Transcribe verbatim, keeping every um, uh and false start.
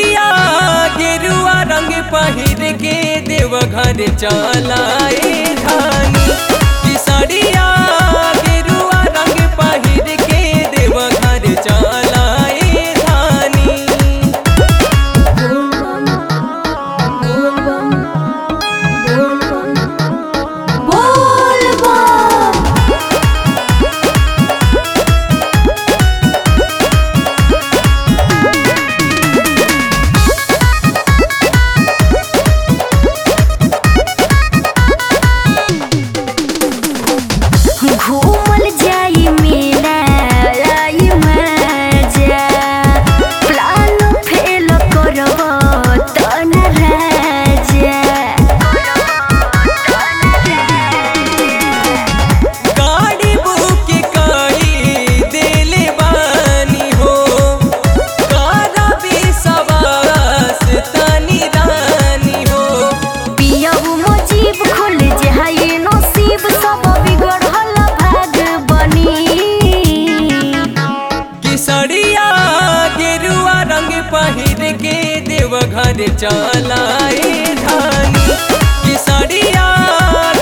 सड़िया गेरुआ रंग पहिर के देवघर चलाए धानी कि सड़िया गेरुआ रंग पहिर के देवघर चलाए धानी। घूमल जाई मेला आई मजा प्लान फेल करब तन राजा गाड़ी बुक करी देले बानी हो करबी सवास तनी रानी हो पियहु मुजीब खुल जाई नसीब सब बिगड़ल भाग बनी कि सड़िया गेरुआ रंग पहिर के देवघर चलाए धानी कि सड़िया